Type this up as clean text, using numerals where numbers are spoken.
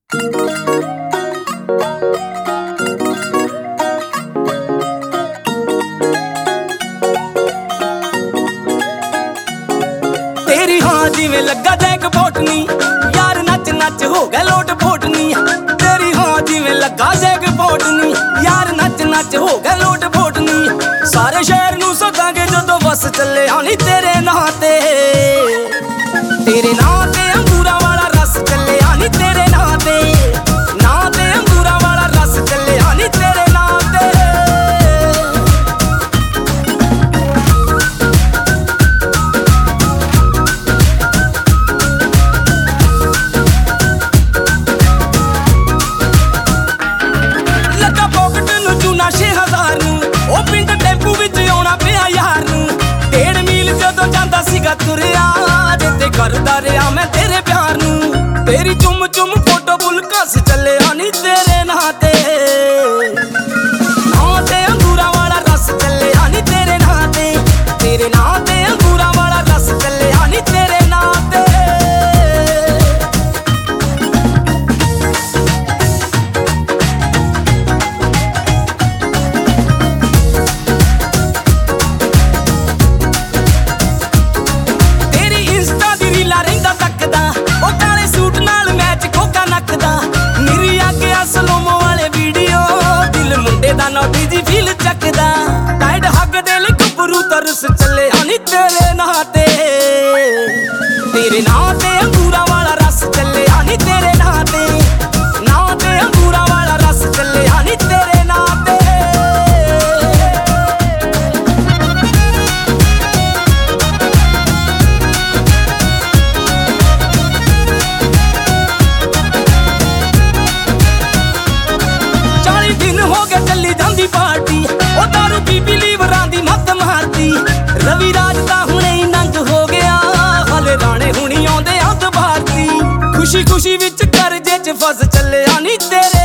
तेरी हाँ जिवें लगा जैक पोटनी यार नच नच हो गए लोट पोटनी। तेरी हाँ जिवें लगा जैक पोटनी यार नच नच हो गए लोट पोटनी। सारे शहर नूं सदांगे जदों बस चले आनी तेरे नां ते। तेरे नां ते अंगूरा वाला रस चले आनी तेरे नां ते। नां ते अंगूरा वाला रस चले आनी तेरे नां ते। तुरिया जिते करदा रहा मैं तेरे प्यार नूं। तेरी चुम चुम फोटो बुल कस चले आनी तेरे नां ते। नां ते अंगूरा वाला रस चले आनी तेरे नां ते। तेरे नां ते अंगूरा वाला रस चले आनी तेरे नां ते। नोटी जी फील चकदा टाइट हग दे ले गबरू तरस चले आनी तेरे नां ते। तेरे नां ते अंगूरा वाला रस चले आनी तेरे नां ते। नां ते अंगूरा वाला रस चले आनी तेरे नां ते। पार्टी ओ दारू पी पी लीवरां दी मत मारती। रवि राज दा हुणे ही नंग हो गया हले राणे हुणी आउंदे अंत भारती। खुशी खुशी विच करजे च फस चले आनी तेरे